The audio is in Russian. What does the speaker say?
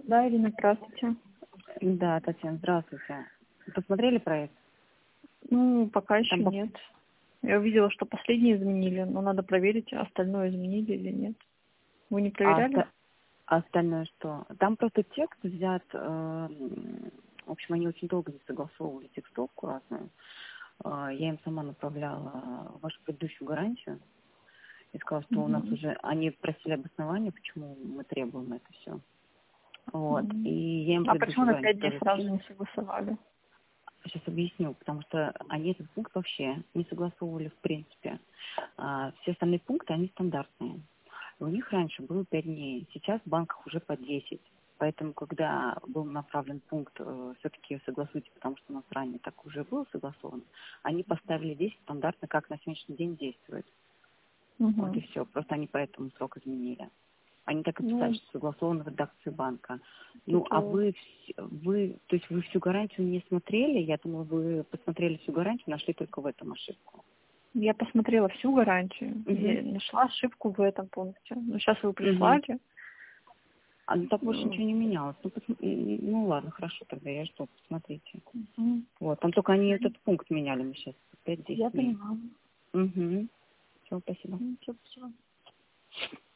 Да, Ирина, здравствуйте. Да, Татьяна, здравствуйте. Посмотрели проект? Ну, пока еще Там нет. Я увидела, что последние изменили, но надо проверить, остальное изменили или нет. Вы не А проверяли? остальное что? Там просто текст взят, в общем, они очень долго не согласовывали текстовку разную. Я им сама направляла вашу предыдущую гарантию и сказала, что у нас Мгм. уже, они просили обоснование, почему мы требуем это все. Вот. Мгм. И я им А почему предыдущую на гарантию 5 дней тоже сразу скинула. не согласовали? Сейчас объясню, потому что они этот пункт вообще не согласовывали в принципе. Все остальные пункты, они стандартные. У них раньше было 5 дней, сейчас в банках уже по 10. Поэтому, когда был направлен пункт, все-таки согласуйте, потому что у нас ранее так уже было согласовано, они поставили 10 стандартно, как на сегодняшний день действует. Вот и Угу. все. Просто они поэтому срок изменили. Они так и писали, Ну, что согласовано в редакции банка. Ну, а это... вы, то есть вы всю гарантию не смотрели? Я думала, вы посмотрели всю гарантию, нашли только в этом ошибку. Я посмотрела всю гарантию, Угу. я нашла ошибку в этом пункте. Но сейчас вы Угу. прислали. А ну так больше Ну, ничего не менялось. Ну, ну ладно, хорошо, тогда я жду, посмотрите. мгм. Вот, там только они этот пункт меняли мы сейчас, 5-10 Я дней. понимаю. Угу. Все, спасибо. Всё, спасибо.